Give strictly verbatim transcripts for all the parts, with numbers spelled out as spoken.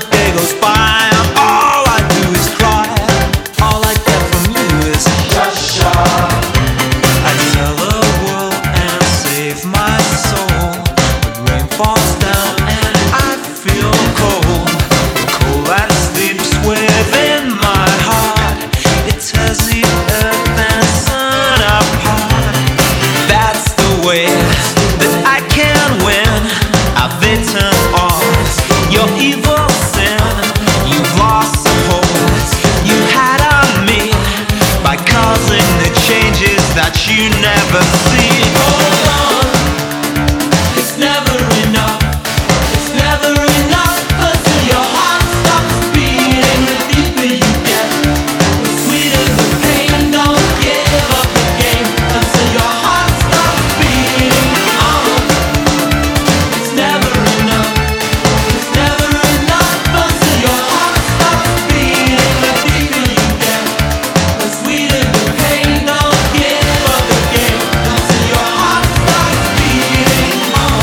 day goes by and all I do is cry. All I get from you is Russia. I tell the world and save my soul, but rain falls down and I feel cold. The cold that sleeps within my heart, it tears the earth and sun apart. That's the way that I can win. I've bitten off your evil sin. You've lost the hold you had on me by causing the changes that you never see. Hold on, it's never enough. It's never enough until your heart stops beating. The deeper you get, the sweeter the pain. Don't give up the game until your heart stops beating. Oh, it's never enough. It's never enough until your heart stops beating. The deeper you get, the sweeter the pain. Don't give up the game until your heart stops beating. Oh,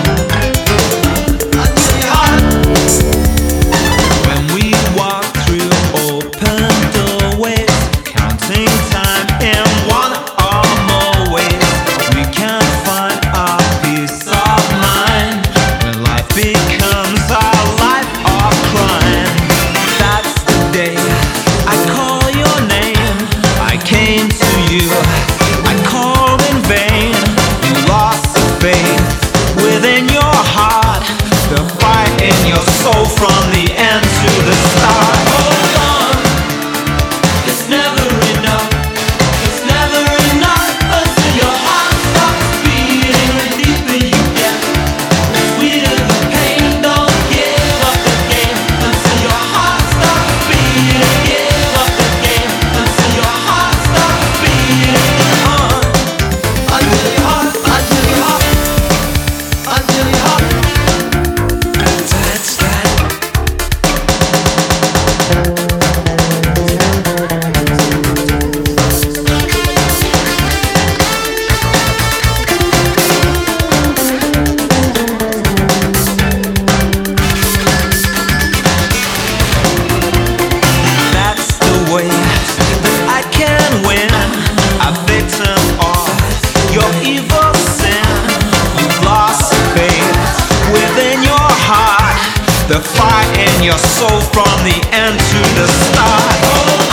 until your heart. When we walk through open doorways, counting time in one or more ways, we can find our peace of mind. When life becomes our life of crime, that's the day I call your name. I came to you, I called in vain. You lost the faith within your heart, the fight in your soul from the end to the start. Hold on, it's never enough. It's never enough until your heart stops beating. The deeper you get, the sweeter the pain. Don't give up the game until your heart stops beating. Give up the game until your heart stops beating. Uh, until your heart, until your heart, until your heart. That's that. That's the way that I can win. I've bitten off your evil sin. You've lost faith within your heart, the fire in your soul from the end to the start.